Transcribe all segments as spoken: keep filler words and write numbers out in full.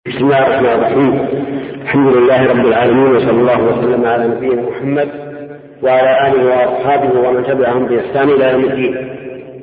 بسم الله الرحمن الرحيم. الحمد لله رب العالمين، وصلى الله وسلم على نبينا محمد وعلى آله وأصحابه ومن تبعهم بإحسان إلى يوم الدين.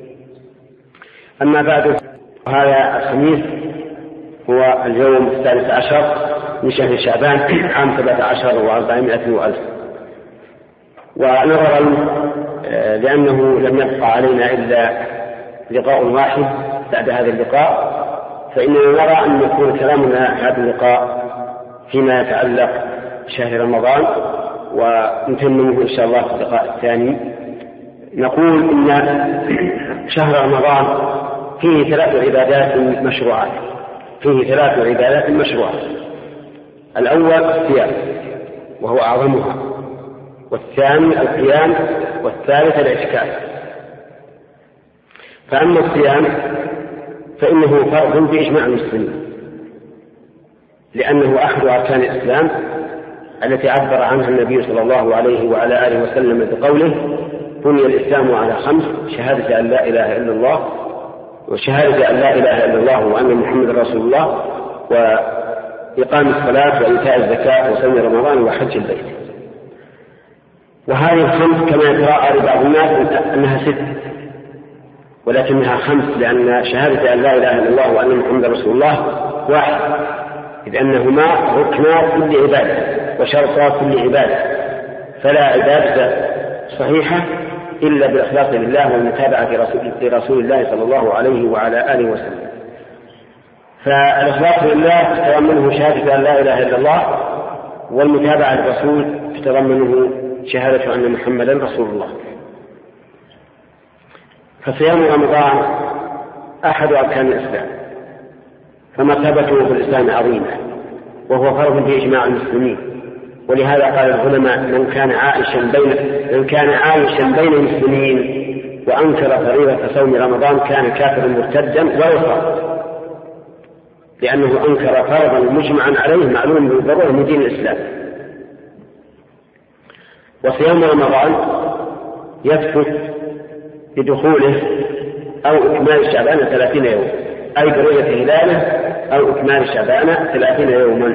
أما بعد، هذا الخميس هو اليوم الثالث عشر من شهر شعبان عام سبعة عشر وأربعمائة وألف، ونظرا لأنه لم يبقى علينا إلا لقاء واحد بعد هذا اللقاء، فإننا نرى أن يكون كلامنا هذا اللقاء فيما يتعلق بشهر رمضان، ونتممه إن شاء الله في اللقاء الثاني. نقول إن شهر رمضان فيه ثلاث عبادات مشروعات فيه ثلاث عبادات مشروعات الأول الصيام وهو أعظمها، والثاني القيام، والثالث الاعتكاف. فأما الصيام فإنه فرض بإجماع المسلمين، لأنه أحد أركان الإسلام التي عبر عنها النبي صلى الله عليه وعلى آله وسلم بقوله: بني الإسلام على خمس: شهادة أن لا إله إلا الله، وشهادة أن لا إله إلا الله وأن محمد رسول الله، وإقام الصلاة، وإيتاء الزكاة، وصوم رمضان، وحج البيت. وهذه الخمس كما يتراءى لبعض الناس أنها ست، ولكنها خمس، لأن شهادة أن لا إله إلا الله وأن محمد رسول الله واحد، إذ أنهما ركنا كل عبادة وشرطا كل عبادة، فلا عبادة صحيحة إلا بالإخلاص لله والمتابعة لرسول الله صلى الله عليه وعلى آله وسلم. فالإخلاص لله تتضمنه شهادة أن لا إله إلا الله، والمتابعة للرسول تتضمنه شهادة أن محمدا رسول الله. فصيام رمضان أحد أركان الإسلام، فمرتبته في الإسلام عظيمة، وهو فرض بإجماع المسلمين. ولهذا قال العلماء: من كان عائشا بين من كان عايشا بين المسلمين وأنكر فريضة صوم رمضان كان كافرا مرتدا ولو صام، لأنه أنكر فرضا مجمعا عليه معلوم بالضرورة من دين الإسلام. وصيام رمضان يثبت بدخوله أو إكمال شعبان ثلاثين يوم، أي برؤية هلاله أو إكمال شعبان ثلاثين يوما.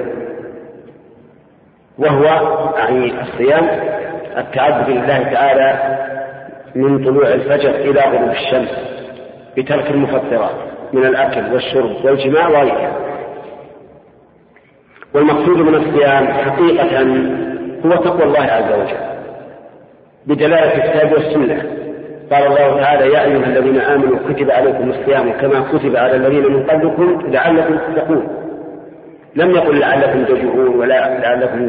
وهو يعني الصيام التعبد لله تعالى من طلوع الفجر إلى غروب الشمس بترك المفطرات من الأكل والشرب والجماع وغيرها. والمقصود من الصيام حقيقة هو تقوى الله عز وجل بدلالة الكتاب والسنة. قال الله تعالى: يا أيها الذين آمنوا كتب عليكم الصيام كما كتب على الذين من قبلكم لعلكم تتقون. لم يقل لعلكم تجوعون ولا لعلكم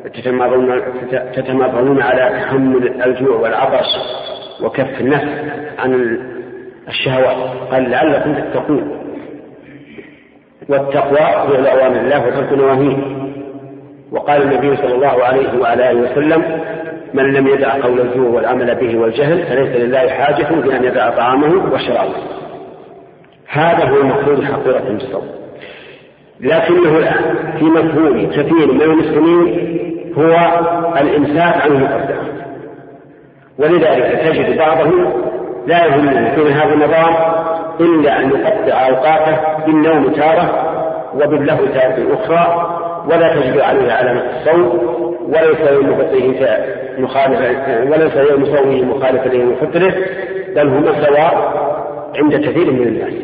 تتمرنون على تحمل الجوع والعطش وكف النفس عن الشهوات، قال لعلكم تتقون. والتقوى فعل أوامر الله وترك نواهيه. وقال النبي صلى الله عليه وعلى آله وسلم: من لم يدع قول الزور والعمل به والجهل فليس لله حاجة بأن يدع طعامه وشرابه. هذا هو المقصود حقيقة بالصوم. لكنه الآن في مفهوم كثير من المسلمين هو الإمساك عن المقدمات، ولذلك تجد بعضهم لا يهمه في نهار رمضان إلا أن يقطع أوقاته بالنوم تارة وباللهو تارة أخرى، ولا تجد عليه علامة الصوم، وليس يوم فطره مخالف وليس يوم صومه مخالفا ليوم فطره، بل هما سواء عند كثير من الناس.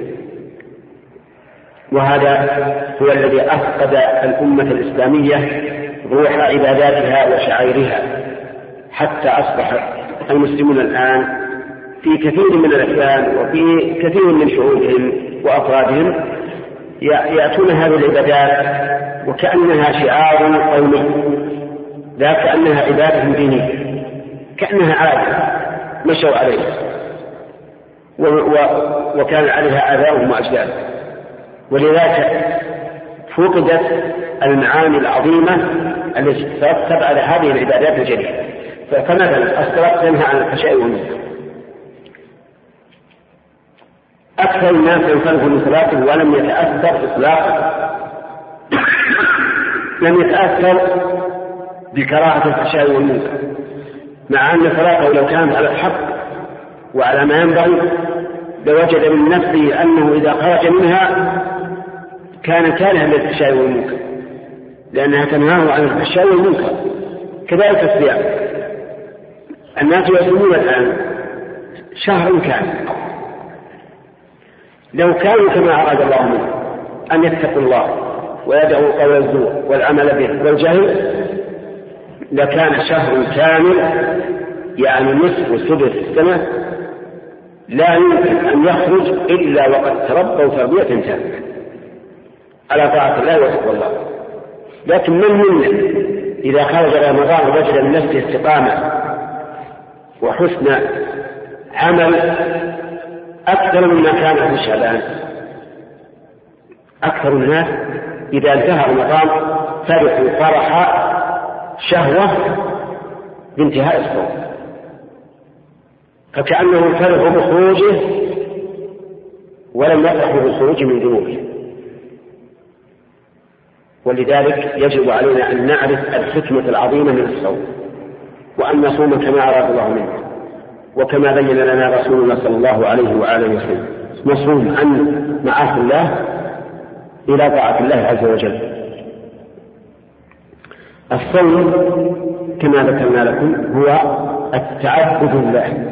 وهذا هو الذي أفقد الأمة الإسلامية روح عباداتها وشعائرها، حتى أصبح المسلمون الآن في كثير من الأحيان وفي كثير من شعوبهم وأفرادهم يأتون هذه العبادات وكأنها شعار قومي، لا كأنها عبادة دينية، كأنها عادة مشوا عليها وكان عليها آباؤهم وأجدادهم. ولذلك فقدت المعاني العظيمة التي تترتب على هذه العبادات الجديدة. فمثلا الصلاة تنهى عن الفحشاء والمنكر، أكثر الناس ينصرف من صلاته ولم يتأثر إطلاقا لم يتأثر بكراهة الفحشاء والمنكر، مع أن صلاته لو كانت على الحق وعلى ما ينبغي لوجد من نفسه أنه إذا خرج منها كان كارها للفحشاء والمنكر لأنها تنهاه عن الفحشاء والمنكر. كذلك الصيام، الناس يصومون الآن شهر كامل، لو كانوا كما أراد الله منه أن يتقوا الله ويدعوا قول الزور والعمل به والجهل لكان شهر كامل يعني نصف وسدس السنة لا يمكن أن يخرج إلا وقد تربوا تربية تامة على طاعة الله وتقوى الله. لكن من منا إذا خرج رمضان وجد من نفسه استقامة وحسن عمل أكثر مما كان في شعبان؟ أكثر الناس إذا انتهى رمضان فرحوا فرح شهوة بانتهاء الصوم، فكأنهم فرحوا بخروجه ولم يفرحوا بالخروج من ذنوبه. ولذلك يجب علينا أن نعرف الحكمة العظيمة من الصوم، وأن نصوم كما أراد الله منه وكما بين لنا رسول الله صلى الله عليه وآله وسلم، نصوم عن معاصي الله إلى طاعة الله عز وجل. الصوم كما ذكرنا لكم هو التعبد لله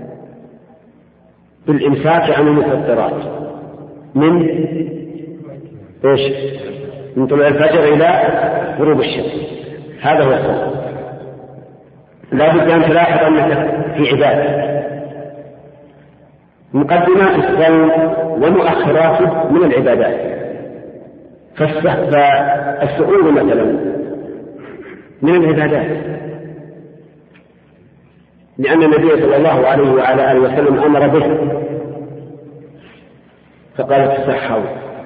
بالإمساك عن المفطرات من إيش؟ من طلوع الفجر إلى غروب الشمس، هذا هو الصوم. لا بد أن تلاحظ أنك في عبادة. مقدمات الصوم ومؤخراته من العبادات، فالسؤول مثلا من العبادات، لأن النبي صلى الله عليه وعلى آله وسلم أمر به فقال تسحروا،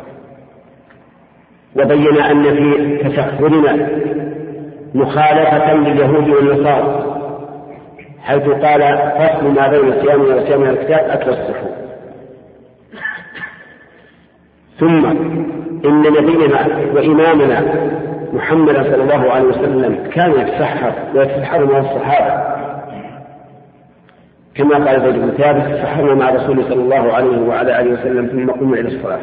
وبين أن في تسحرنا مخالفة لليهود والنصارى حيث قال فصل ما بين صيامنا وصيامنا الكتاب أكل السحور. ثم إن نبينا وإمامنا محمد صلى الله عليه وسلم كان يتسحر ويتسحر مع الصحابة كما قال زيد بن ثابت تسحرنا مع رسول صلى الله عليه وعلى آله وسلم ثم قمنا إلى الصلاة.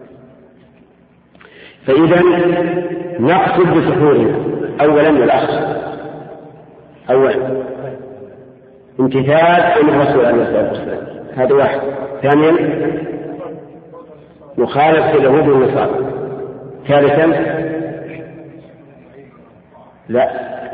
فإذا نقصد بسحورنا أولا والأخر، أولا امتثال أمر الرسول عليه الصلاة والسلام، هذا واحد. ثانيا مخالفة اليهود والنصارى. ثالثا لا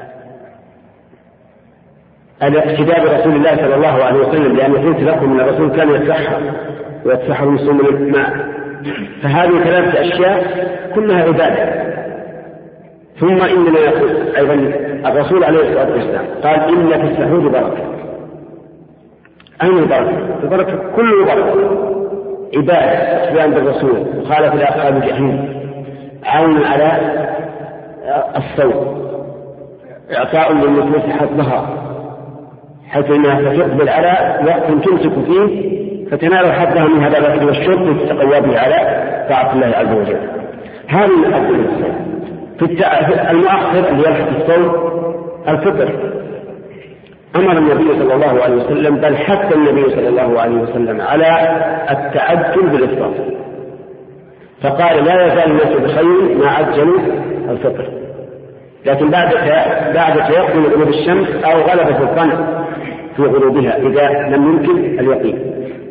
الاقتداء برسول الله صلى الله عليه وسلم، لأن قلت لكم أن الرسول كان يتسحر ويتسحر المسلم من الماء، فهذه ثلاثة أشياء كلها عبادة. ثم إننا يقول أيضا الرسول عليه الصلاة والسلام قال إن في السحور بركة. أين البركة؟ البركة كل بركة، عبادة، اقتداء بالرسول، مخالفة لأصحاب الجحيم، عون على الصوم، إعطاء للنفوس حظها حيث أنها ستقبل على وقت تمسك فيه فتنال حظها من هذا الأكل والشرب لتتقوى به على طاعة الله عز وجل. هذه مقدمة الصوم. في المؤخر اللي يلحق الصوم الفطر، أمر النبي صلى الله عليه وسلم بل حث النبي صلى الله عليه وسلم على التعجل بالإفطار، فقال لا يزال الناس بخير ما عجلوا الفطر، لكن بعد بعد تيقن غروب الشمس أو غلبة الظن في غروبها إذا لم يمكن اليقين.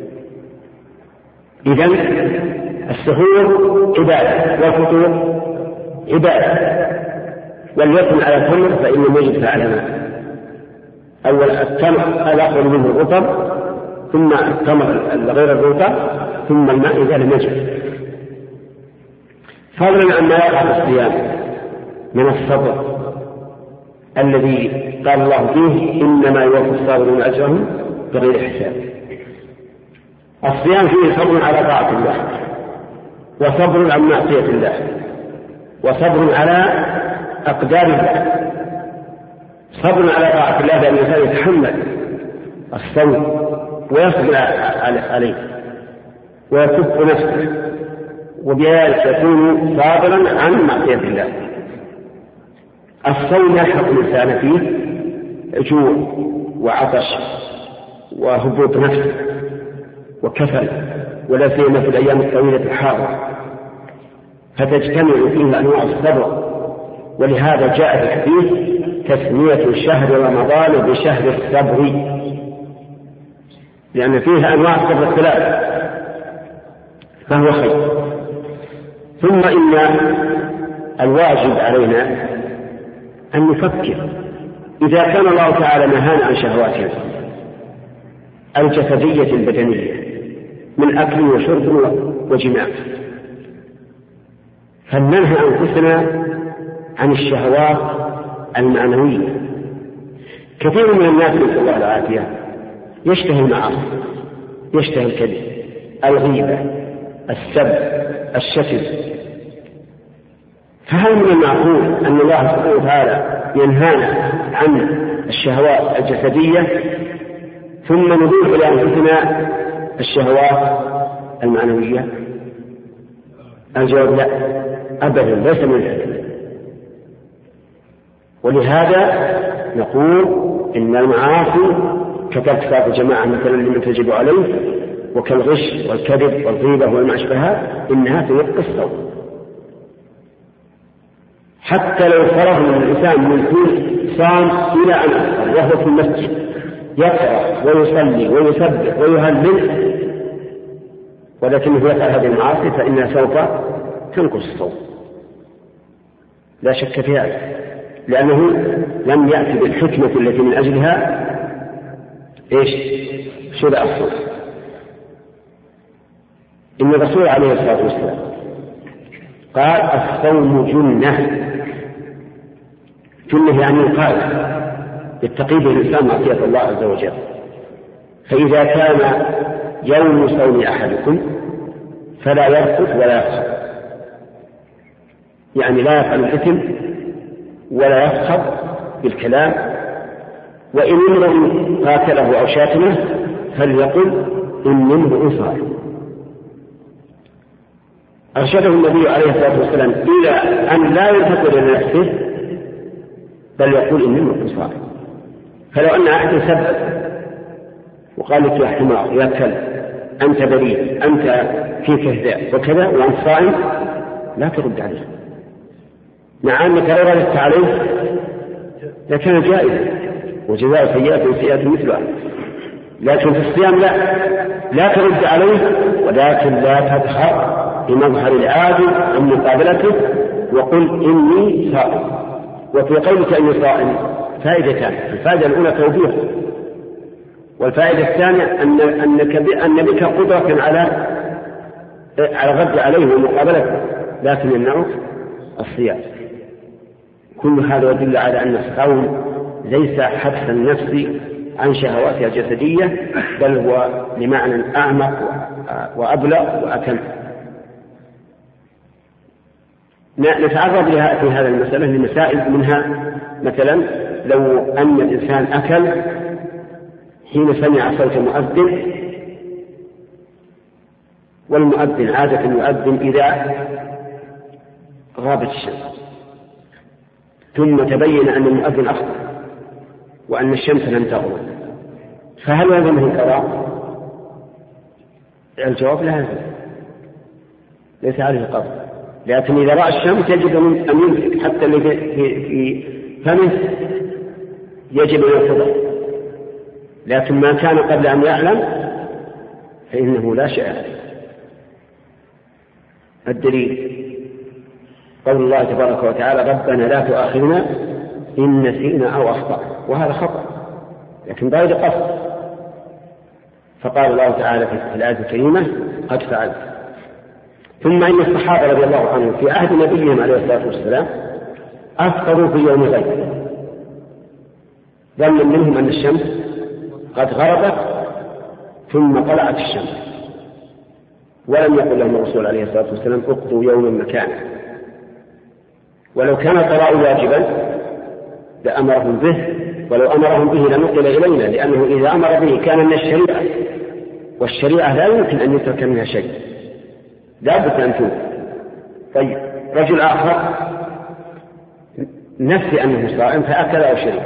إذن السحور عبادة والفطور عبادة، واليقن على التمر فإنه يجب على ماء. أول التمر الأخضر منه الرطب، ثم التمر غير الرطب، ثم الماء إذا لم يجب. فضلا عما يقع في الصيام من الصبر الذي قال الله فيه إنما يوفى الصابرون أجرهم بغير حساب. الصيام فيه صبر على طاعة الله، وصبر عن معصية الله، وصبر على أقدار الله. صبر على طاعة الله بأن الإنسان يتحمل الصوم ويصبر عليه ويكف نفسه، وبذلك يكون صابرا عن معصية الله. الصوم يلحق الإنسان فيه جوع وعطش وهبوط نفس وكسل، ولا سيما في الأيام الطويلة الحارة، فتجتمع فيه أنواع الصبر. ولهذا جاء في الحديث تسمية شهر رمضان بشهر الصبر، لأن فيها أنواع الصبر الثلاث، فهو خير. ثم إن الواجب علينا أن نفكر إذا كان الله تعالى نهانا عن شهواتنا الجسدية البدنية من أكل وشرب وجماع، فلننهى أنفسنا عن الشهوات المعنوية. كثير من الناس نسأل الله العافية يشتهي المعاصي، يشتهي الكذب، الغيبة، السب، الشتم. فهل من المعقول أن الله سبحانه وتعالى ينهانا عن الشهوات الجسدية ثم نضيف إلى أنفسنا الشهوات المعنوية؟ الجواب لا، أبدا، ليس من ذلك. ولهذا نقول إن المعاصي كترك صلاة الجماعة مثلا لمن تجب عليه، وكالغش والكذب والغيبة والما أشبهها، إنها تنقص الصوم. حتى لو فرض من الإنسان من كل صام إلى أن أفطر وهو في المسجد يقرأ ويصلي ويسبح ويهلل ولكنه يفعل هذه المعاصي فإنها سوف تنقص الصوم، لا شك في هذا، لأنه لم يأتي بالحكمة التي من أجلها إيش شرع الصوم. إن الرسول عليه الصلاة والسلام قال الصوم جنة. جنة يعني قال يتقي به الإنسان معصية الله عز وجل. فإذا كان يوم صوم أحدكم فلا يرفث ولا يفسق، يعني لا يفعل الإثم ولا يفخر بالكلام، وإن امرؤ قاتله أو شاتمه فليقل إن امرؤ صائم. أرشده النبي عليه الصلاة والسلام إلى أن لا ينتقل إلى نفسه بل يقول إن امرؤ صائم. فلو أن أحد سب وقال لك يا حمار يا كلب أنت بريء أنت في كذاب وكذا وأنت صائم، لا ترد عليه، مع أنك لو رددت عليه لكان جائزا وجزاء سيئة وسيئة مثلها، لكن في الصيام لا لا ترد عليه، ولكن لا تظهر بمظهر العادل عن مقابلته وقل إني صائم. وفي قولك إني صائم فائدتان: الفائدة الأولى توبيخ، والفائدة الثانية أن أنك أن بك قدرة على على الرد عليه ومقابلته، لكن يمنعك الصيام. كل هذا يدل على أن الصوم ليس حبس النفس عن شهواتها الجسدية، بل هو لمعنى أعمق وأبلغ وأتم. نتعرض لها في هذه المسألة لمسائل، منها مثلا لو أن الإنسان أكل حين سمع صوت المؤذن، والمؤذن عادة يؤذن إذا غابت الشمس، ثم تبين أن المؤذن أخطأ وأن الشمس لم تغرب، فهل يلزمه القضاء؟ الجواب لا يلزم، ليس عليه قضاء، لكن إذا رأى الشمس يجب أن يمسك، حتى اللي في فمه يجب أن يقضى، لكن ما كان قبل أن يعلم فإنه لا شيء عليه. الدليل قول الله تبارك وتعالى: ربنا لا تؤاخذنا إن نسينا أو أخطأنا، وهذا خطأ لكن بغير قصد، فقال الله تعالى في الآية الكريمة: قد فعلت. ثم إن الصحابة رضي الله عنهم في عهد نبيهم عليه الصلاة والسلام أفطروا في يوم غيب، ظنا منهم أن الشمس قد غربت ثم طلعت الشمس، ولم يقل لهم الرسول عليه الصلاة والسلام اقضوا يوما مكانه. ولو كان القضاء واجبا لأمرهم به، ولو أمرهم به لنقل إلينا، لأنه إذا أمر به كان من الشريعة، والشريعة لا يمكن أن يترك منها شيء، لا بد أن توب. طيب رجل آخر نفسي أنه صائم فأكل أو شرب،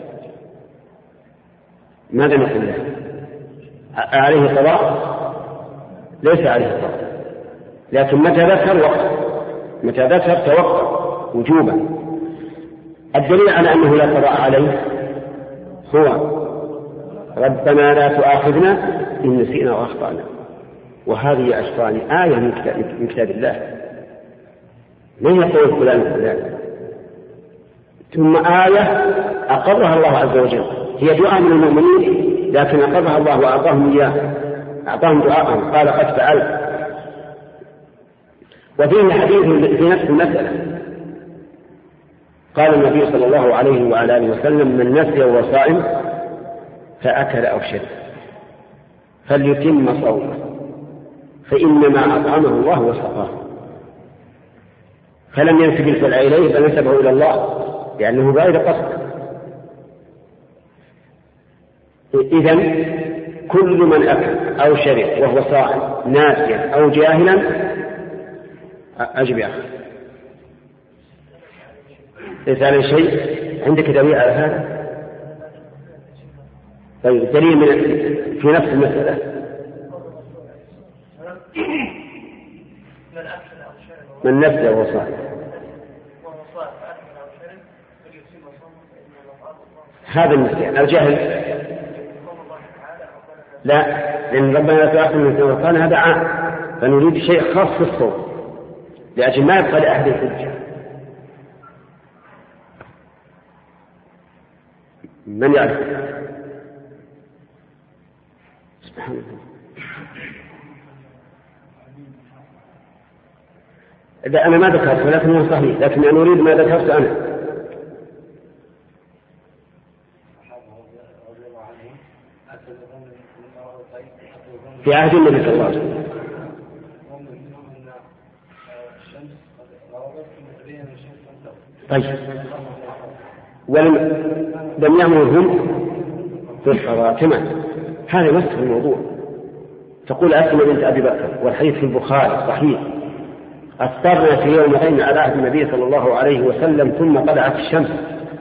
ماذا نقول له؟ عليه قضاء؟ ليس عليه قضاء، لكن متى ذكر وقت متى ذكر توقف وجوبا. الدليل على أنه لا قضاء عليه هو ربنا لا تؤاخذنا إن نسينا وأخطأنا، وهذه أشفاني آية من كتاب الله، من يقول فلان فلان، ثم آية أقرها الله عز وجل، هي دعاء من المؤمنين لكن أقرها الله وأعطاهم إياه، أعطاهم دعاءهم قال قد فعلت. وفيه حديث في نفس المسألة، قال النبي صلى الله عليه وعلى آله وسلم من نسي وهو صائم فأكل أو شرب فليتم صومه فإنما أطعمه الله وسقاه. فلم ينسب الفعل إليه بل نسبه إلى الله لأنه غير قصد. إذن كل من أكل أو شرب وهو صائم ناسيا أو جاهلا أجب يا أخي ليس عليه شيء. عندك دليل على هذا؟ طيب دليل من في نفس المسألة. من نسي وهو صائم هذا النسيان. الجهل لا، لأن ربنا لا تؤاخذنا إن نسينا هذا عام، فنريد شيء خاص في الصوم لأجل ما يبقى لأحد الحجة. من يعرف؟ سبحان الله. إذا أنا ما ذكرت ولكنه صحيح، لكن أنا أريد ما ذكرت أنا. في عهد النبي صلى الله عليه وسلم. طيب ولم لم يأمرهم بالصلاة كمان، هذا نص الموضوع. تقول أسمى بنت أبي بكر والحديث في البخاري صحيح أفطرنا في يومين على عهد النبي صلى الله عليه وسلم ثم طلعت الشمس،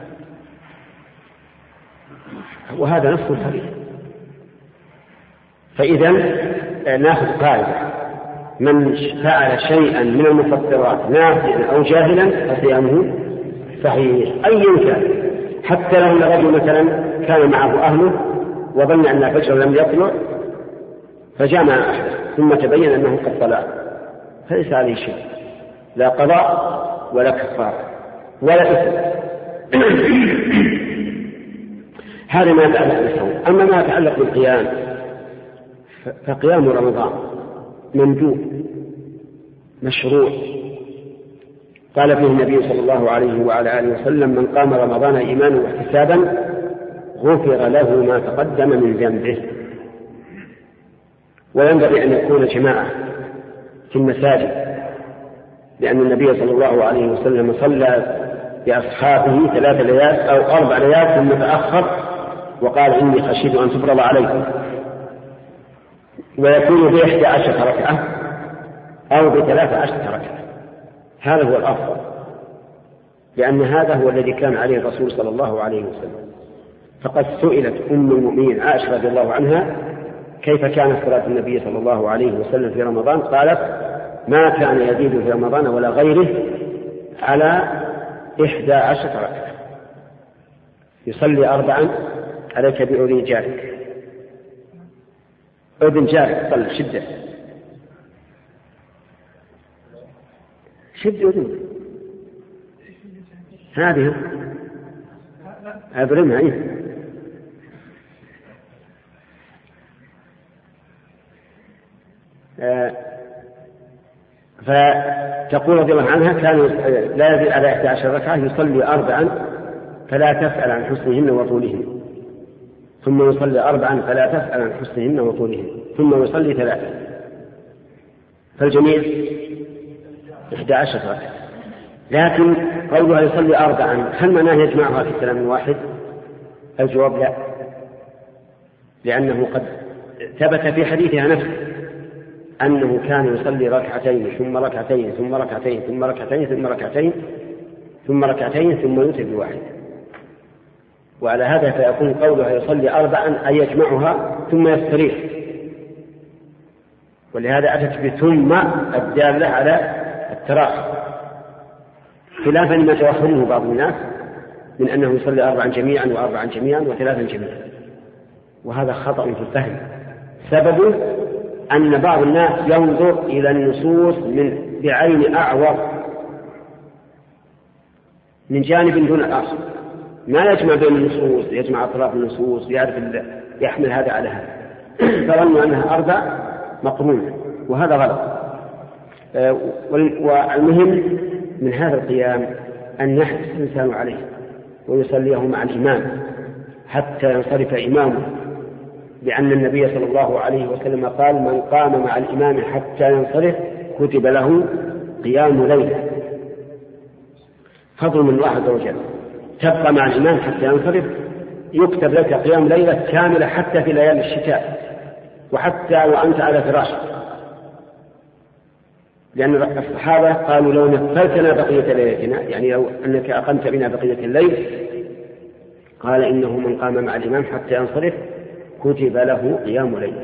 وهذا نص الحديث. فإذا ناخذ قاعدة من فعل شيئا من المفطرات ناسيا أو جاهلا فصيامه صحيح أيا كان، حتى لو الرجل مثلا كان معه أهله وظن أن الفجر لم يطلع فجامع أحد ثم تبين أنه قد طلع فليس عليه شيء، لا قضاء ولا كفارة ولا إثم. هذا ما يتعلق بالصوم. أما ما يتعلق بالقيام فقيام رمضان مندوب مشروع، قال فيه النبي صلى الله عليه وعلى آله وسلم من قام رمضان إيمانا واحتسابا غفر له ما تقدم من ذنبه. وينبغي أن يكون جماعة في المساجد، لأن النبي صلى الله عليه وسلم صلى بأصحابه ثلاث ليال أو أربع ليال ثم تأخر وقال إني خشيت أن تفرض عليكم، ويكون بإحدى عشرة ركعة أو بثلاث عشرة ركعة. هذا هو الأفضل، لأن هذا هو الذي كان عليه الرسول صلى الله عليه وسلم. فقد سئلت أم المؤمنين عائشة رضي الله عنها كيف كانت صلاة النبي صلى الله عليه وسلم في رمضان، قالت ما كان يزيد في رمضان ولا غيره على إحدى عشرة ركعة، يصلي أربعا عليك بأذن جارك، أذن جارك صلي شدة شد أذن هذه أبرمها إيه. آه فتقول رضي الله عنها كان لا يزيد على إحدى عشرة ركعة يصلي أربعا فلا تسأل عن حسنهن وطولهن، ثم يصلي أربعا فلا تسأل عن حسنهن وطولهن، ثم يصلي ثلاثا، فالجميع إحدى عشرة ركعة. لكن قولها يصلي أربعا هل معناه يجمعها في كلام واحد؟ الجواب لا، لأنه قد ثبت في حديثها نفسه أنه كان يصلي ركعتين ثم ركعتين ثم ركعتين ثم ركعتين ثم ركعتين ثم ركعتين ثم يوتر بواحد. وعلى هذا فيكون قولها يصلي أربعا أي يجمعها ثم يستريح، ولهذا أتت بثم الدالة على التراخي خلافا لما توهمه بعض الناس من أنه يصلي أربعا جميعا وأربعا جميعا وثلاثا جميعا، وهذا خطأ في الفهم. سببه أن بعض الناس ينظر إلى النصوص من بعين أعور من جانب دون الآخر، ما يجمع بين النصوص، يجمع أطراف النصوص، يعرف يحمل هذا على هذا، فظنوا أنها أربع مقرونة، وهذا غلط. والمهم من هذا القيام أن يحرص الإنسان عليه ويصليه مع الإمام حتى ينصرف إمامه، لأن النبي صلى الله عليه وسلم قال: من قام مع الإمام حتى ينصرف كتب له قيام ليلة. فضل من الله عز وجل، تبقى مع الإمام حتى ينصرف يكتب لك قيام ليلة كاملة حتى في ليالي الشتاء، وحتى وأنت على فراشك، لأن الصحابة قالوا: لو نفلتنا بقية ليلتنا، يعني لو أنك أقمت بنا بقية الليل، قال: إنه من قام مع الإمام حتى ينصرف كتب له قيام ليلة.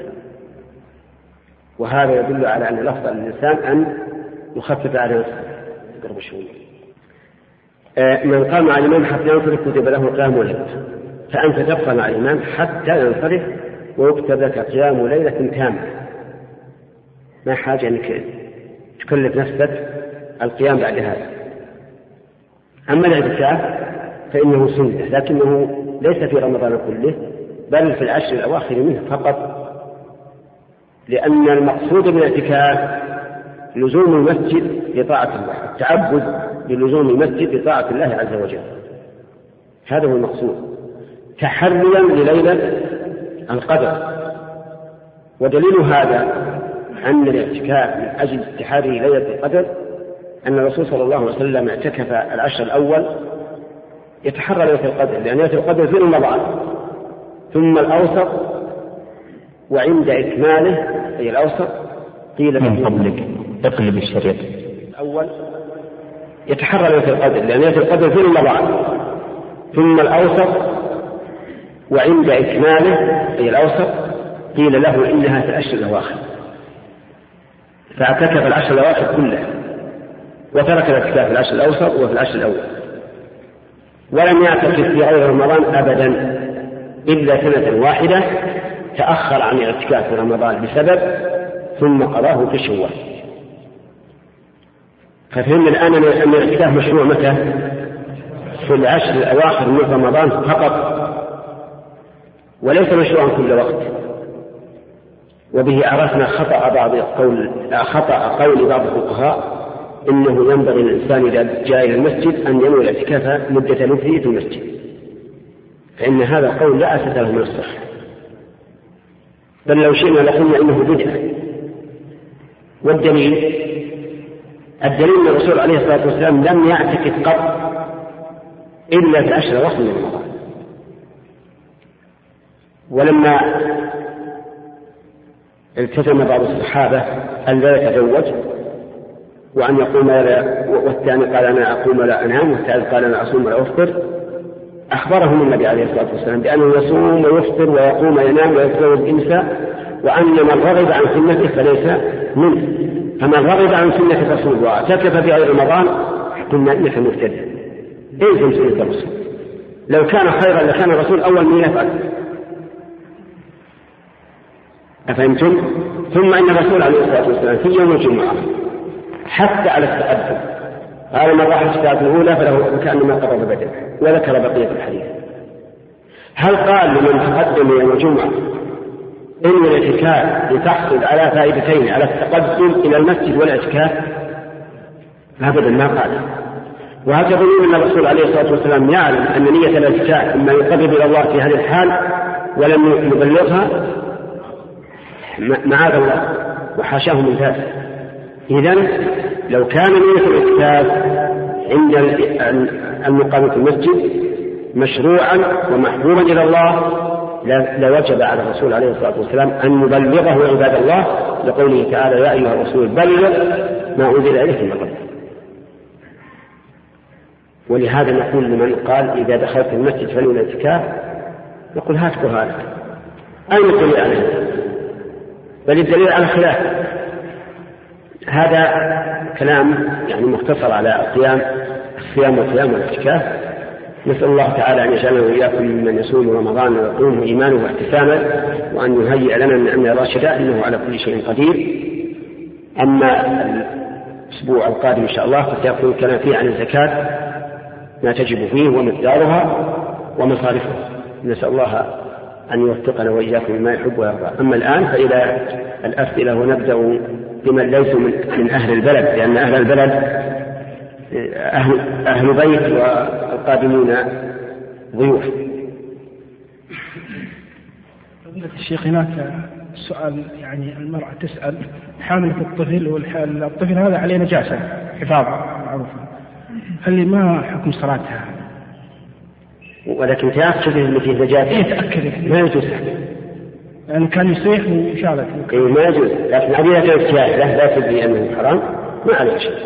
وهذا يدل على أن الأفضل للإنسان أن يخفف على نفسه قرب الشهور. من قام مع الإمام حتى ينصرف كتب له قيام ليلة، فأنت تبقى مع الإمام حتى ينصرف ويكتب لك قيام ليلة كاملة، ما حاجة أنك تكلف نفسك القيام بعد هذا. أما الاعتكاف فإنه سنة، لكنه ليس في رمضان كله، بل في العشر الأواخر منه فقط، لأن المقصود بالاعتكاف لزوم المسجد لطاعة الله، التعبد بلزوم المسجد لطاعة الله عز وجل، هذا هو المقصود، تحريا لليلة القدر. ودليل هذا أن الاعتكاف من أجل تحري ليلة القدر أن الرسول صلى الله عليه وسلم اعتكف العشر الأول يتحرى ليلة القدر، لأن ليلة القدر في رمضان، ثم الأوسط، وعند إكماله أي الأوسط قيل من فضلك اقلب الشريط الأول يتحرى ليلة القدر، لأن ليلة القدر في رمضان، ثم الأوسط وعند إكماله أي الأوسط قيل له إنها في العشر الأواخر، فاعتكف العشر الأواخر كلها، وترك الاعتكاف في العشر الأوسط وفي العشر الأول، ولم يعتكف في غير رمضان أبدا إلا سنة واحدة تأخر عن الاعتكاف في رمضان بسبب، ثم قضاه في شوال. ففهمنا الآن أن الاعتكاف مشروع متى؟ في العشر الأواخر من رمضان فقط، وليس مشروعا كل وقت. وبه عرفنا خطأ بعض قول خطأ قول بعض الفقهاء إنه ينبغي للإنسان إذا جاء إلى المسجد أن ينوي الاعتكاف مدة لبثه في المسجد، فإن هذا القول لا أساس له من الصحة، بل لو شئنا لقلنا إنه بدعة. والدليل الدليل أن الرسول عليه الصلاة والسلام لم يعتكف قط إلا في عشر أواخر من رمضان، ولما التزم بعض الصحابة أن لا يتزوج وأن يقوم لا، والثاني قال أنا أقوم لا أنام، والثالث قال أنا أصوم ولا أفطر، أخبرهم النبي عليه الصلاة والسلام بأنه يصوم ويفطر ويقوم ينام ويتزوج النساء، وأن من رغب عن سنته فليس منه. فمن رغب عن سنة الرسول واعتكف في غير رمضان قلنا إنك مبتدع، إلزم سنة الرسول، لو كان خيرا لكان الرسول أول من يفعل. أفهمتم؟ ثم إن الرسول عليه الصلاة والسلام في يوم الجمعة حتى على التقدم، قال من راح الساعة الأولى فله كأنما قرب بدنه، وذكر بقية الحديث. هل قال لمن تقدم يوم الجمعة إن الاعتكاف لتحصل على فائدتين، على التقدم إلى المسجد والاعتكاف؟ أبدا ما قال. وهذا دليل أن الرسول عليه الصلاة والسلام يعلم أن نية الاعتكاف إما يقرب إلى الله في هذه الحال ولم يبلغها، معاذ الله وحاشاه من ذلك. إذن لو كان نية الاعتكاف عند المقام في المسجد مشروعا ومحبوبا إلى الله لوجب على الرسول عليه الصلاة والسلام أن يبلغه عباد الله، لقوله تعالى يا أيها الرسول بلغ ما أنزل إليك من ربك. ولهذا نقول لمن قال إذا دخلت المسجد فلو الاعتكاف نقول هات برهانك، أين الدليل على هذا؟ بل الدليل على خلاف هذا كلام يعني مختصر على القيام الصيام والقيام والاعتكاف. نسأل الله تعالى أن يجعلنا وإياكم ممن يصوم رمضان ويقوم إيمانه واحتسابا، وأن يهيئ لنا من أمر راشدا، إنه على كل شيء قدير. أما الأسبوع القادم إن شاء الله فسيكون كلام فيه عن الزكاة، ما تجب فيه ومقدارها ومصارفها. نسأل الله أن يوفقنا وإياكم مما يحب ويرضى. أما الآن فإلى الأسئلة، ونبدأ بمن ليسوا من أهل البلد، لأن أهل البلد أهل, أهل بيت والقادمون ضيوف. الشيخ هناك سؤال، يعني المرأة تسأل حاملة الطفل، والطفل هذا عليه نجاسة حفاظ معروفة، هل ما حكم صلاتها؟ ولكن تأكد أن فيه نجاسة. إيه تأكد ما يجوز، لأنه كان يصيح وشالت. إيه ما يجوز، لكن هذه كانت جاهلة لا تدري أنه حرام، ما عليه شيء.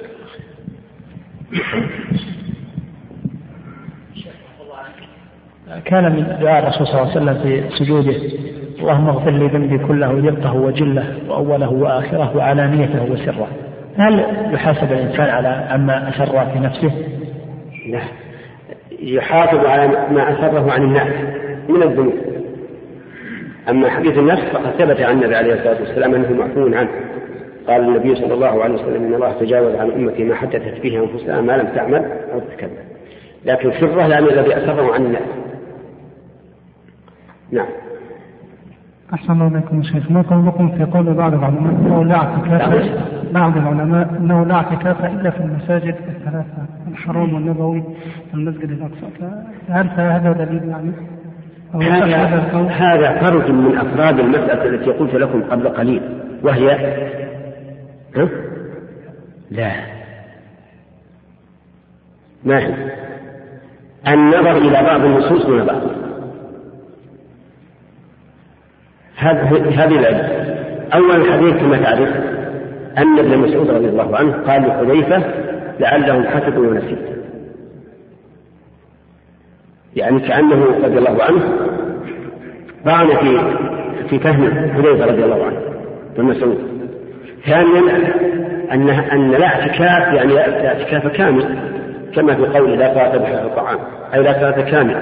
كان من دعاء الرسول صلى الله عليه وسلم في سجوده: اللهم اغفر لي ذنبي كله دقه وجله وأوله وآخره وعلانيته وسره. هل يحاسب الإنسان على عما أسر في نفسه؟ لا، يحافظ على ما أسره عن الناس من الذنوب. أما حديث النفس فقد ثبت عن النبي عليه الصلاة والسلام أنه معفو عنه. قال النبي صلى الله عليه وسلم: إن الله تجاوز عن أمتي ما حدثت به أنفسها ما لم تعمل أو تتكلم. لكن سره لأن الذي أسره عن الناس. نعم. أحسن الله عليكم شيخ. ما قولكم في قول بعض العلماء أنه لا اعتكاف بعض العلماء أنه لا اعتكاف إلا في المساجد الثلاثة، الحرام والنبوي والمسجد الأقصى؟ هل هذا دليل يعني؟ هذا هذا فرد من أفراد المسألة التي قلت لكم قبل قليل، وهي ها؟ لا ما هي النظر إلى بعض النصوص من بعض. هذه العلة. أول الحديث كما تعرف أن ابن مسعود رضي الله عنه قال لحذيفة: لعلهم حسبوا ونسيت، يعني كأنه رضي الله عنه طعن في في فهم حذيفة رضي الله عنه ابن مسعود. ثانيا أن أن لا اعتكاف يعني لا اعتكاف كامل، كما في قول لا صلاة بحر الطعام، أي لا صلاة كاملة.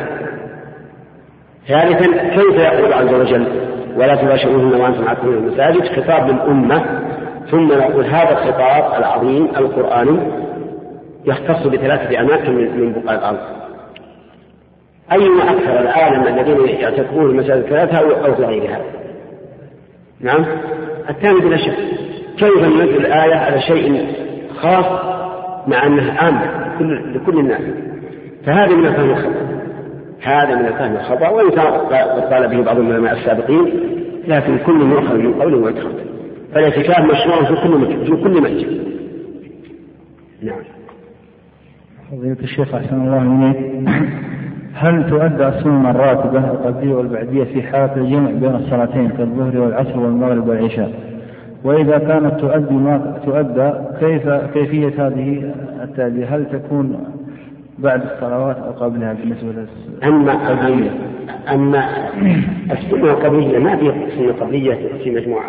ثالثا كيف يقول عز وجل: ولا تباشروهن وأنتم عاكفون في المساجد؟ خطاب للأمة. ثم نقول هذا الخطاب العظيم القرآني يختص بثلاثة أماكن من بقاع الأرض. أيما أكثر العالم الذين يعتكفون المساجد الثلاثة أو غيرها؟ نعم الثاني بلا شك. كيف ننزل الآية على شيء خاص مع أنه عام لكل الناس؟ فهذا من الفهم الخطأ، هذا من الفهم الخطأ، وإن قال به بعض العلماء السابقين، لكن كل مؤخذ من قوله ويتخذ. فالاعتكاف مشروع في كل مسجد في كل مسجد. نعم. فضيلة الشيخ أحسن الله إليك، هل تؤدى السنة الراتبة القبلية والبعدية في حالة الجمع بين الصلاتين كالظهر والعصر والمغرب والعشاء؟ وإذا كانت تؤدي ما تؤدى كيف كيفية هذه التأدية؟ هل تكون بعد الصلوات أو قبلها بالنسبة للسنة القبلية؟ أما السنة القبلية ما في سنة قبلية في مجموعة،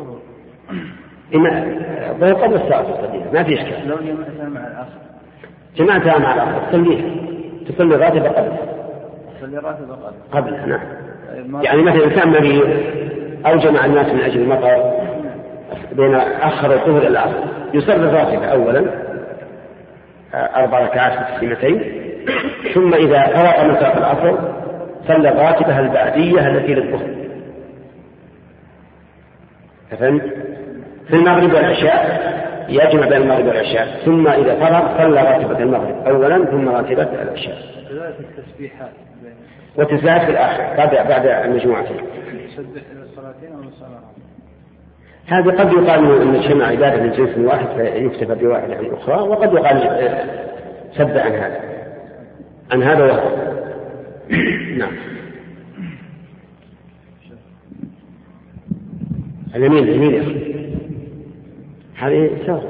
إما قبل الصلاة القبلية ما في إشكال. لو جمعتها مع العصر جمعتها مع العصر تصليها، تصلي راتبة قبل تصلي راتبة قبل قبلها. نعم. يعني مثلا إنسان مريض أو جمع الناس من أجل المطر بين أخر الظهر إلى العصر يصلي راتبة أولا أربع ركعات في التسليمتين، ثم إذا فرغ من صلاة العصر صلى الراتبة البعدية التي للظهر. فهمت؟ في المغرب والعشاء يجمع بين المغرب والعشاء، ثم إذا فرغ صلى راتبة المغرب أولا ثم راتبة العشاء. كذلك التسبيحات وتزاد في الآخر بعد بعد المجموعتين. يسبح الصلاتين أو الصلاة؟ هذا قد يقال أن جمع عبادة من جنس واحد فيكتفى بواحد عن الأخرى، وقد يقال سب عن هذا عن هذا وهذا. نعم. اليمين اليمين يا أخي هذه سهل.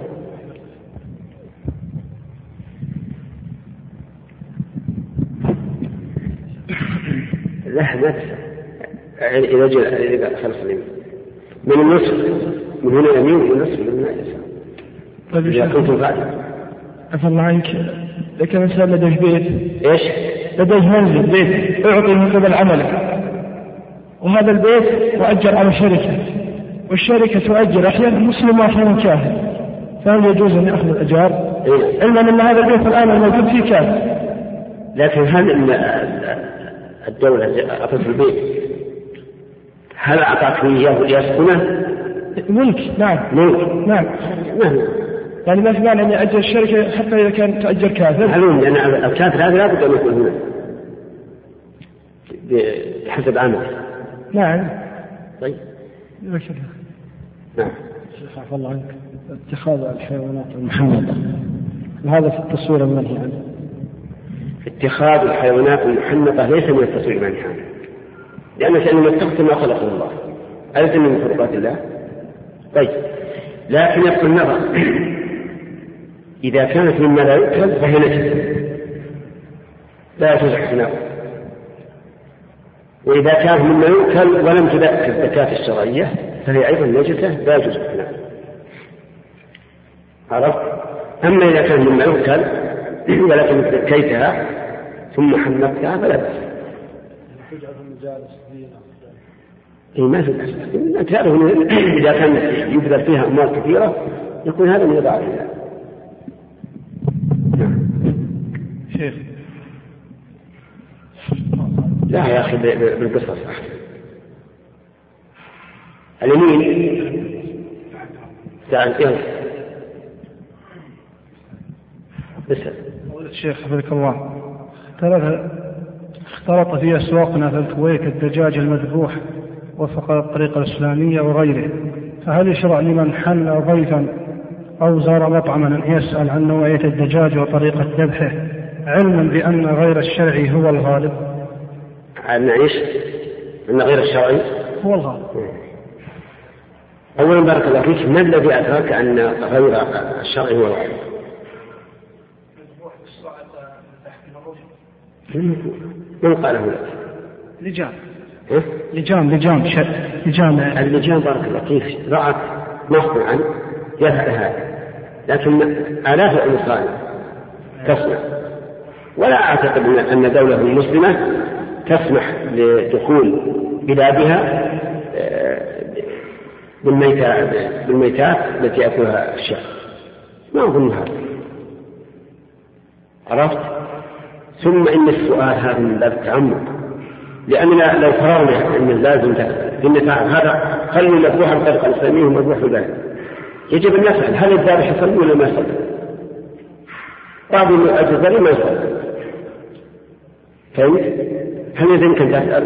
لا ما إذا جاء إذا خلص اليمين من النصف من هنا يمين ومن النصف من هنا يسار. طيب إذا كنتم فاعلين. عفى الله عنك، لكن إنسان لديه بيت إيش؟ لديه منزل بيت أعطي من قبل عمله، وهذا البيت مؤجر على شركة، والشركة تؤجر أحيانا مسلم وأحيانا كافر، فهل يجوز أن يأخذ الأجار؟ علما أن هذا البيت الآن الموجود فيه كافر. لكن هل إن الدولة أعطت البيت هل أعطته إياه ليسكنه؟ ملك. نعم ملك. نعم نعم. يعني ما في معنى أن يأجر الشركة حتى إذا كان تأجر كافر. معلوم لأن الكافر هذا لا بد أن يكون هنا بحسب عمله. نعم. طيب. نعم. شيخ عفوا الله عنك، اتخاذ الحيوانات المحنطة وهذا في التصوير المنهي عنه. اتخاذ الحيوانات المحنطة ليس من التصوير المنهي عنه، لأن شأن يتخذ ما خلقه الله، أليس من مخلوقات الله؟ طيب، لكن يبقى النظر إذا كانت مما لا يؤكل فهي نجسة لا يجوز احتناؤه، وإذا كان مما يؤكل ولم تذكر الزكاة الشرعية فهي أيضا نجسة لا يجوز احتناؤه. عرفت؟ أما إذا كان مما يؤكل ولكن ذكيتها ثم حنطتها فلا بأس. إيه ما في بأس. تعرف إذا كان يبذل فيها أموال كثيرة يكون هذا من إضاعة الله. شيخ لا يا أخي بالقصص اليمين تعال يلا اسأل. الشيخ حفظك الله، اختلط في أسواقنا في الكويت الدجاج المذبوح وفق الطريقة الإسلامية وغيره، فهل يشرع لمن حل ضيفا أو زار مطعما أن يسأل عن نوعية الدجاج وطريقة ذبحه علما بأن غير الشرعي هو الغالب؟ عن إيش؟ أن غير الشرعي هو الغالب. أولا بارك الله فيك، ما الذي أدرك أن غير الشرعي هو الغالب؟ من قاله لك؟ لجام لجام لجام لجام اللجام بارك الله فيك رأت مصنعا يفعل هذا، لكن آلاف الإنسان تصنع، ولا أعتقد أن دولة مسلمة تسمح لدخول بلادها بالميتات التي يأكلها الشعب، ما أظن هذا. عرفت؟ ثم إن السؤال هذا من باب التعمق، لأننا لو فرضنا أن لازم إن هذا خلوا المذبوح بطريقة الإسلامية ومذبوح في البلد، يجب أن نسأل هل الذابح يصلي ولا ما يصلي؟ بعض الجزائري ما يصلي، فهمت؟ هل يمكن تسأل؟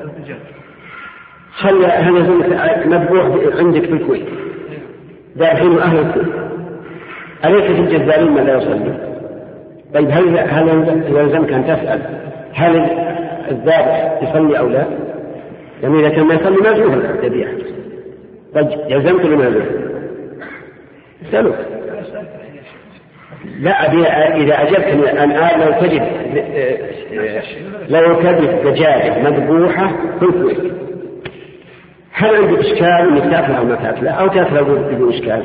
هل هل يمكن مذبوح عندك في الكويت ذابحين أهل الكويت، أليس في الجزائريين ما لا يصلي؟ طيب هل هل يلزمك أن تسأل هل الذابح يصلي أو لا؟ يعني إذا كان ما يصلي ما يجوز الذبيحة. طيب يلزمك ولا ما يلزمك؟ اسألوا. لا إذا أجبتني الآن لو تجد لو تجد دجاجة مذبوحة في الكويت، هل عندك إشكال إنك تأكلها أو ما تأكلها أو تأكلها بدون إشكال؟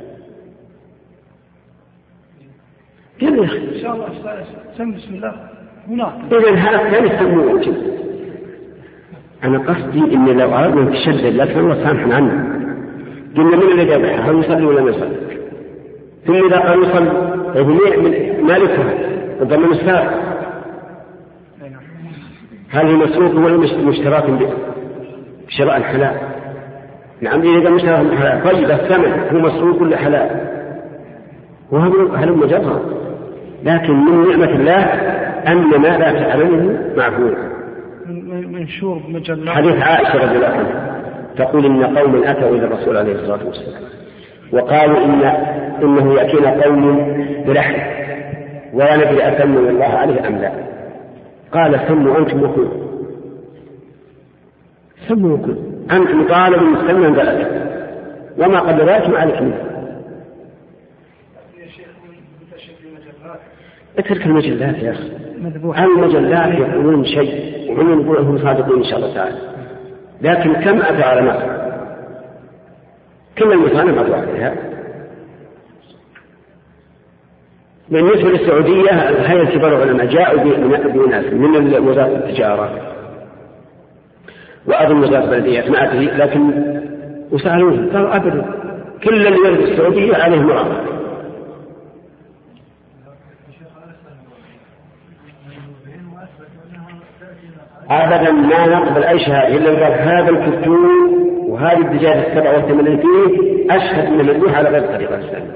يلا يا أخي إن شاء الله سم بسم الله هناك. إذن هذا لا يسمونه وجه. أنا قصدي إن لو أردنا نتشدد لكن الله سامحنا عنه، قلنا من اللي ذبحها هل يصلي ولا ما يصلي؟ ثم إذا قال يصلي طيب مالكها وضمن السابق هل هي مسروق ولا مشتراك بشراء الحلال؟ نعم إذا كان مشتراك بالحلال طيب الثمن هو مسروق ولا حلال؟ وهذا مجرد، لكن من نعمة الله أن ما لا تعلمه معفو. منشور بمجلات حديث عائشة رضي الله عنها تقول إن قوم أتوا إلى الرسول عليه الصلاة والسلام وقالوا إن إنه يأتينا قوم بلحم ولا ندري أسموا الله عليه أم لا. قال سموا أنتم وكلوا، سموا وكلوا، أنتم طالب مستمع ذلك وما قد ذلك ما عليك منه. اترك المجلات يا أخي، المجلات يقولون شيء وهم يقولون هم صادقون إن شاء الله تعالى، لكن كم أتى على مصر كل المصانع أتوا عليها. بالنسبة للسعودية هيئة كبار العلماء جاءوا بناس من وزارة التجارة وأظن وزارة البلديات ما أدري، لكن وسألوهم قالوا أبدا كل اللي يرد السعودية عليه مراقبة. أبدا ما نقبل أي شهادة إلا قال هذا الكتون وهذه الدجاج السبع والثمانين فيه أشهد من المدوح على غير طريقة الإسلام.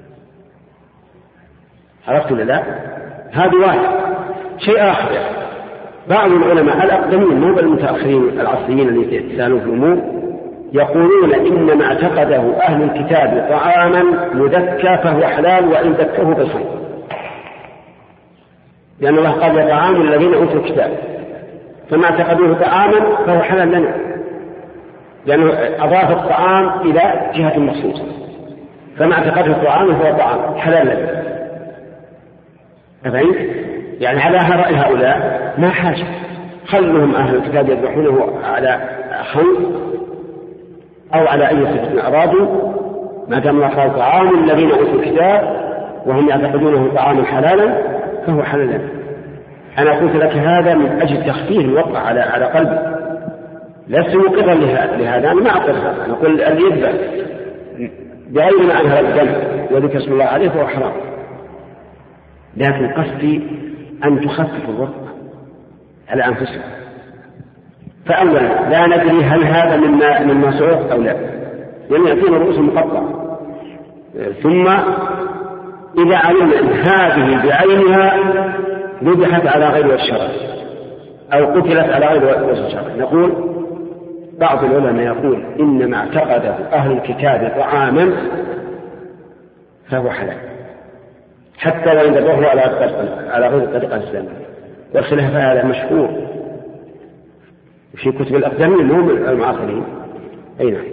عرفت ولا لا؟ هذا واحد. شيء آخر، بعض العلماء الأقدمين مو بالمتأخرين العصريين اللي يتسالون في الأمور يقولون إن ما اعتقده أهل الكتاب طعاما مذكى فهو حلال وإن ذكره بالخمر، لأن الله قال يا طعام الذين أوتوا الكتاب، فما اعتقدوه طعاما فهو حلال لنا، لأنه أضاف الطعام إلى جهة مخصوصة، فما اعتقده طعاما فهو طعام حلال لنا. أفهمت؟ يعني على رأي هؤلاء ما حاجة، خلهم أهل الكتاب يذبحونه على خمر أو على أي صفة أرادوا، ما دام الله قال طعام الذين أوتوا الكتاب وهم يعتقدونه طعاما حلالا فهو حلال. أنا قلت لك هذا من أجل تخفيف الوقع على على قلبي، لست مقرا لهذا، أنا ما أقرها، أنا أقول اللي يذبح بغير ما أنهر الدم وذكر اسم الله عليه فهو حرام، لكن قصدي أن تخفف الوقع على أنفسهم. فأولا لا ندري هل هذا مما مما سعوق أو لا، لأن يأتينا رؤوس مقطعة. ثم إذا علمنا أن هذه بعينها ذبحت على غير الشرع أو قتلت على غير الشرع، نقول بعض العلماء يقول إن ما اعتقده أهل الكتاب طعاما فهو حلال حتى وإن ذبحه على غير الطريقة الإسلامية، والخلاف هذا مشهور في كتب الأقدمين مو المعاصرين. أي نعم.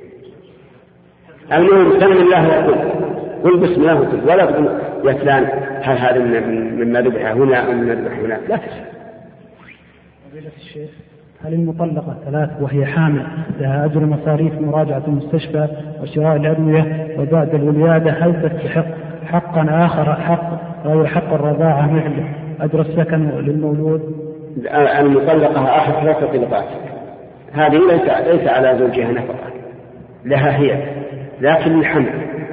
المهم سمي الله وقل قل بسم الله وقل، ولا تقول يا فلان هل هذا مما ذبح هنا أو مما ذبح هنا، لا تسأل. فضيلة الشيخ، هل المطلقة ثلاث وهي حامل لها أجر مصاريف مراجعة المستشفى وشراء الأدوية وبعد الولادة، هل تستحق حقا آخر حق غير حق الرضاعة مثل أجر السكن للمولود؟ المطلقة أحد ثلاث طلقات، هذه ليس ليس على زوجها نفقة، لها هي، لكن الحمل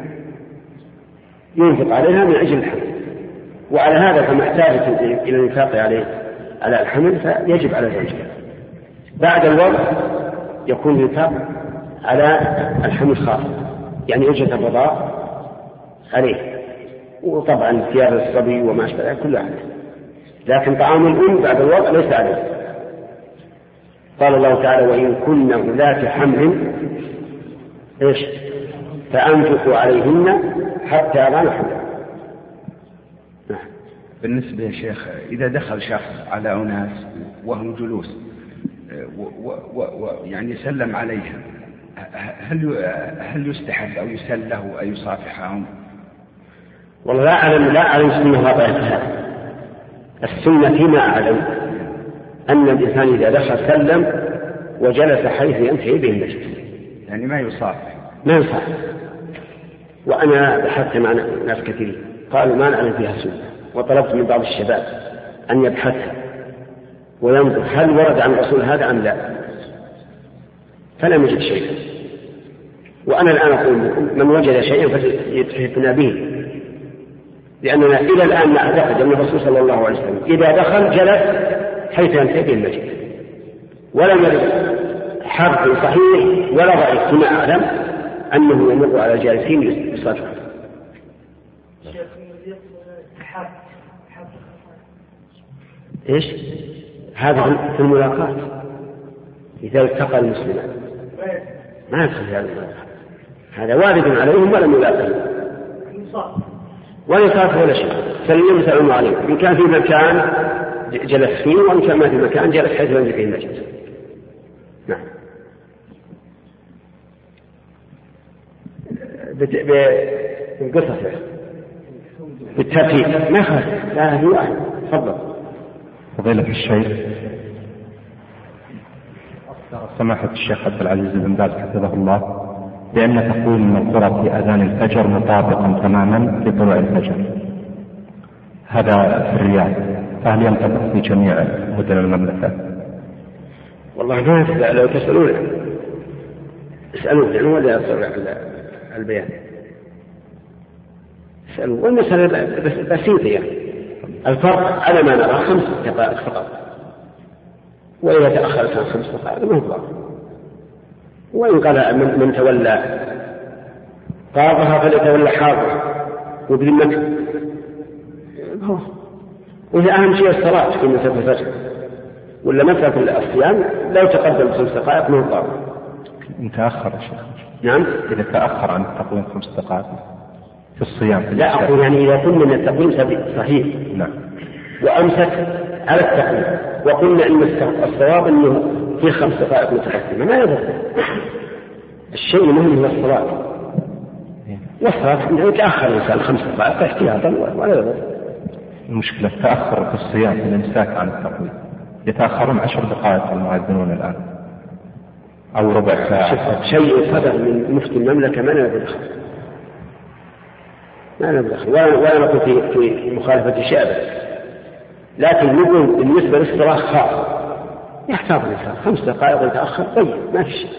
ينفق عليها من أجل الحمل، وعلى هذا فمحتاجة إلى الإنفاق عليه على الحمل فيجب على زوجها. بعد الوضع يكون الإنفاق على الحمل خاص، يعني أجرة الرضاع عليه، وطبعا ثياب الصبي وما أشبه كل هذا، لكن طعام الأم بعد الوضع ليس عليه. قال الله تعالى وإن كن أولات حمل إيش فأنفقوا عليهن حتى يضعن حملهن. بالنسبة يا شيخ، إذا دخل شخص على أناس وهم جلوس ويعني سلم عليهم، هل هل يستحب أو يسله أو يصافحهم؟ والله لا أعلم لا أعلم سنة واضحة. السنة فيما أعلم أن الإنسان إذا دخل سلم وجلس حيث ينتهي به المجلس، يعني ما يصافح ما يصافح. وأنا بحثت مع ناس كثير قالوا ما نعلم فيها سنة، وطلبت من بعض الشباب أن يبحثها وينظر هل ورد عن الرسول هذا أم لا، فلم يجد شيئا. وأنا الآن أقول من وجد شيئا فليتحفنا به، لأننا إلى الآن نعتقد أن الرسول صلى الله عليه وسلم إذا دخل جلس حيث ينتهي به المسجد، ولم يرد حرف صحيح ولا ضعيف فيما أعلم أنه يمر على الجالسين يصافحهم. إيش هذا في الملاقات إذا التقى المسلمان ما يدخل هذا الملاقات، هذا وارد عليهم ولم يلاقوا ولا يصافح ولا شيء، سلم سلام عليكم إن كان في مكان جلس فيه وإن كان ما في مكان جلس حيث ينزل فيه المجلس. نعم. بالقصص بالترتيب ما خالف، لا هذه واحد. تفضل. فضيلة الشيخ، سماحة الشيخ عبد العزيز بن باز حفظه الله بأن تقويم القرى في أذان الفجر مطابقا تماما لطلوع الفجر، هذا في الرياض، فهل ينطبق في جميع مدن المملكة؟ والله ما أدري، لو تسألون اسألوه يعني ولا يصل البيان، اسألوه. والمسألة بسيطة يعني، الفرق على ما نرى خمس دقائق فقط، وإذا تأخرت عن خمس دقائق ما هو ضار. وإن قال من, من تولى قاضها فليتولى حاضر وبذمته، وهي أهم شيء الصلاة في مسألة الفجر، ولا مسألة الصيام لو تقدم خمس دقائق ما هو ضار. إن تأخر يا شيخ. نعم. إذا تأخر عن التقويم خمس دقائق في الصيام في لا أقول يعني إذا كنا من التقويم صحيح نعم وأمسك على التقويم وقلنا إن الصواب أنه في خمس دقائق متقدمة ما يضر. الشيء المهم هو الصلاة، والصلاة يتأخر الإنسان خمس دقائق احتياطا ولا يضر. المشكلة تأخر في الصيام في الإمساك عن التقويم، يتأخرون عشر دقائق المؤذنون الآن أو ربع ساعة. شيء صدر من مفتي المملكة ما نبي دخل ما نبي دخل ولا نقول في في مخالفة شيء، لكن نقول بالنسبة للصلاة خاص يحتاط الإنسان خمس دقائق يتأخر طيب ما في شيء.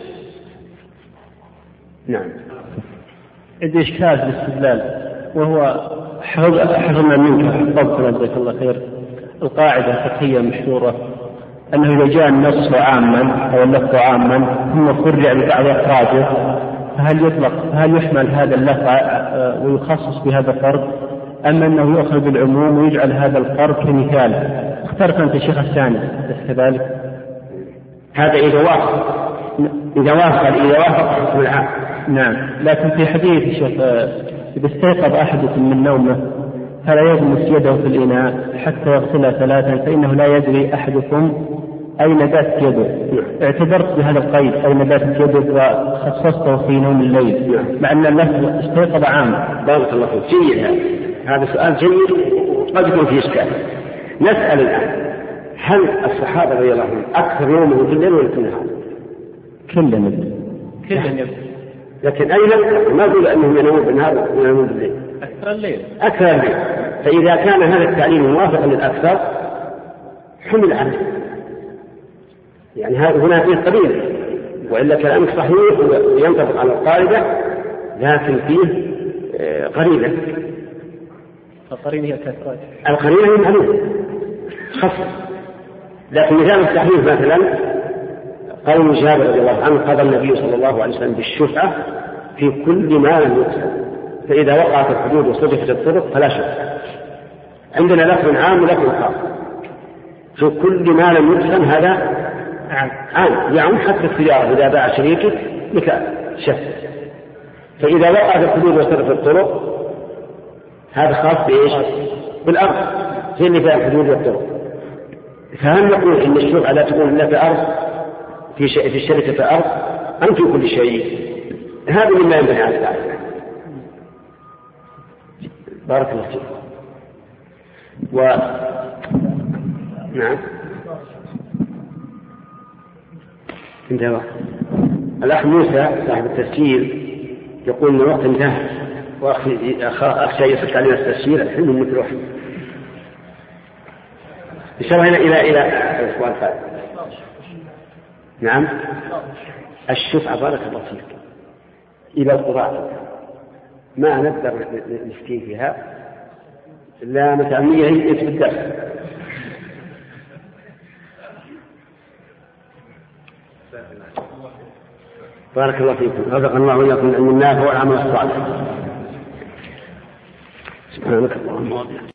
نعم. عندي إشكال في الاستدلال، وهو حفظنا منك حفظتنا جزاك الله خير القاعدة الفقهية المشهورة أنه إذا جاء النص عاما أو اللفظ عاما ثم فرع ببعض أفراده فهل يطلق هل يحمل هذا اللفظ ويخصص بهذا الفرد، أم أنه يؤخذ بالعموم ويجعل هذا الفرد كمثال؟ اخترت أنت الشيخ الثاني كذلك. هذا إذا وافق إذا وافق إذا وافق حكم العام. نعم. لكن في حديث الشيخ إذا استيقظ أحدكم من نومه فلا يغمس يده في الإناء حتى يغسلها ثلاثا فإنه لا يدري أحدكم أين باتت يده. اعتبرت بهذا القيد أين باتت يده وخصصته في نوم الليل مع أن اللفظ استيقظ عام. بارك الله فيك. جيد هذا هذا سؤال جيد قد يكون فيه إشكال. نسأل الآن هل الصحابة رضي الله عنهم أكثر يومه في الليل ولا في النهار؟ كلهم كلهم لكن أيضا ما يقول أنهم ينامون بالنهار وينامون بالليل. أكثر الليل. أكثر الليل. فإذا كان هذا التعليم موافقا للأكثر حمل عنه. يعني هنا فيه قبيل وإلا كلامك صحيح وينطبق على القاعدة لكن فيه قرينة. القرينة هي كثرة. القرينة هي معلومة خاصة. لكن مثال التحريف مثلا قول جابر رضي الله عنه قضى النبي صلى الله عليه وسلم بالشفعة في كل ما لم يقسم، فإذا وقعت الحدود وصدفت الطرق فلا شفعة. عندنا لفظ عام ولفظ خاص. في كل ما لم يقسم هذا عام يعني حتى التجارة إذا باع شريكك لك شفع. فإذا وقعت الحدود وصدفت الطرق هذا خاص بإيش؟ بالأرض زي اللي فيها الحدود والطرق. فهل نقول إن الشفعة لا تكون إلا في أرض في شيء في الشركة في أرض أم في كل شيء؟ هذا مما ينبغي على التعريف. بارك الله فيك. و نعم انتهى. الأخ موسى صاحب التسجيل يقول إن الوقت انتهى وأخشى يصل علينا التسجيل الحين من مثل واحد. إشارة إلى إلى إلى الأسبوع القادم. نعم. الشفعة بارك الله فيك إلى القضاء ما نقدر نفتي فيها لا متعمية هي تبدأ. بارك الله فيكم. رزقنا الله وإياكم العلم النافع والعمل الصالح. سبحانك اللهم وبحمدك.